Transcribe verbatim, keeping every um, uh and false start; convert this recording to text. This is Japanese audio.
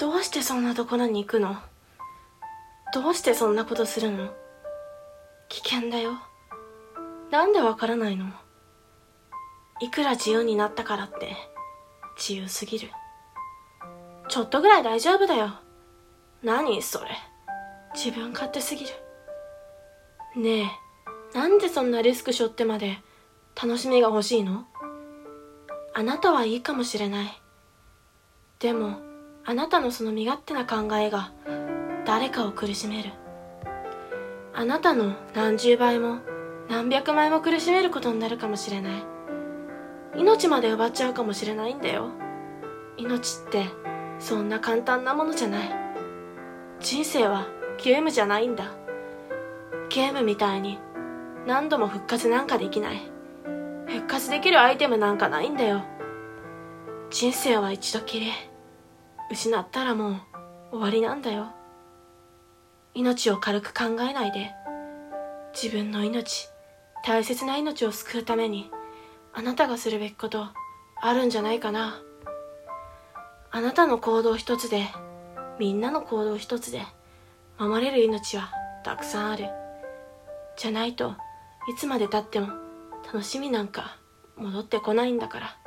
どうしてそんなところに行くの？どうしてそんなことするの？危険だよ。なんでわからないの？いくら自由になったからって自由すぎる。ちょっとぐらい大丈夫だよ。何それ、自分勝手すぎる。ねえ、なんでそんなリスク背負ってまで楽しみが欲しいの？あなたはいいかもしれない。でもあなたのその身勝手な考えが誰かを苦しめる。あなたの何十倍も何百倍も苦しめることになるかもしれない。命まで奪っちゃうかもしれないんだよ。命ってそんな簡単なものじゃない。人生はゲームじゃないんだ。ゲームみたいに何度も復活なんかできない。復活できるアイテムなんかないんだよ。人生は一度きり。失ったらもう終わりなんだよ。命を軽く考えないで、自分の命、大切な命を救うためにあなたがするべきことあるんじゃないかな。あなたの行動一つで、みんなの行動一つで守れる命はたくさんある。じゃないといつまで経っても楽しみなんか戻ってこないんだから。